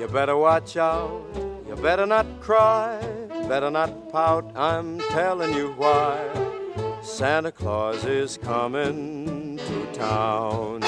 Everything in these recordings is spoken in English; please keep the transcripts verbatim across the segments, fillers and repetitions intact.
better watch out, you better not cry, better not pout, I'm telling you why. Santa Claus is coming to town.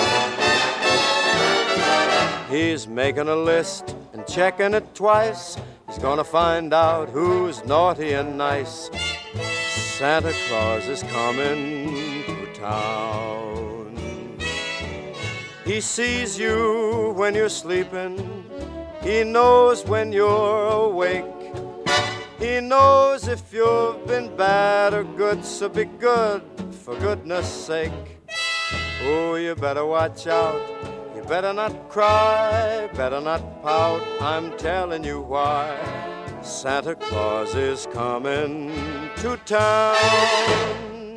He's making a list and checking it twice. He's gonna find out who's naughty and nice. Santa Claus is coming to town. He sees you when you're sleeping. He knows when you're awake. He knows if you've been bad or good, so be good, for goodness sake. Oh, you better watch out. You better not cry, better not pout, I'm telling you why. Santa Claus is coming to town.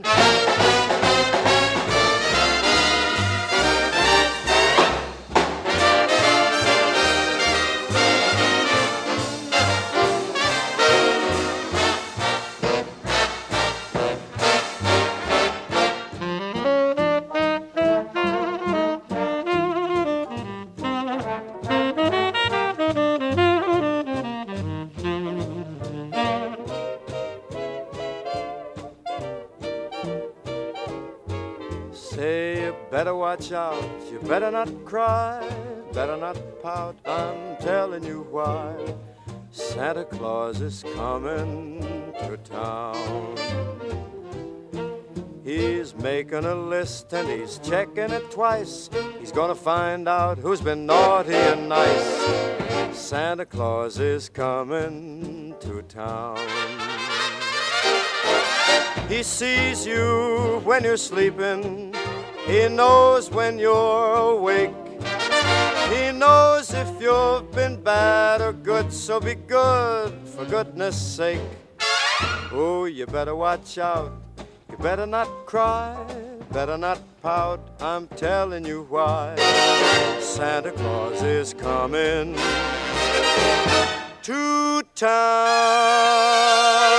Say you better watch out, you better not cry, better not pout, I'm telling you why. Santa Claus is coming to town. He's making a list and he's checking it twice. He's gonna find out who's been naughty and nice. Santa Claus is coming to town. He sees you when you're sleeping. He knows when you're awake. He knows if you've been bad or good, so be good, for goodness sake. Oh, you better watch out. You better not cry, better not pout, I'm telling you why. Santa Claus is coming to town.